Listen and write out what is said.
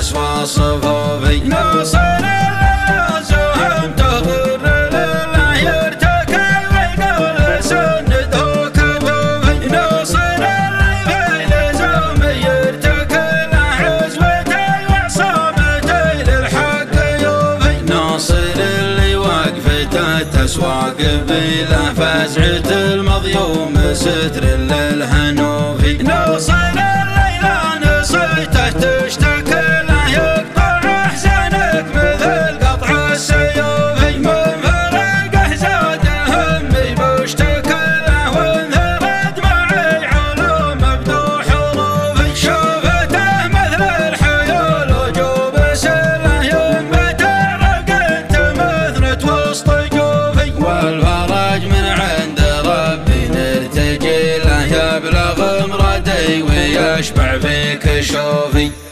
أسوى صفوفي ناصر الليل زهم تغر لله يرتكل والقول سنده كفوفي ناصر الليل زهم يرتكل حزبتي وعصامتي للحق يوفي ناصر اللي وقفته تسوى قبيله فزعة المظلوم ستر للهنوفي ناصر الليل نصيته تشتكي له يقطع احزانك مثل قطع السيوفي من فرقه زاد همي بشتكي له وانثرت معي علوم ابدو حروفي شوفته مثل الحيول وجوب سله ينبت رقنت مثنت وسط جوفي والفرج من عند ربي نرتجي له يبلغ مرادي ويشبع في كشوفي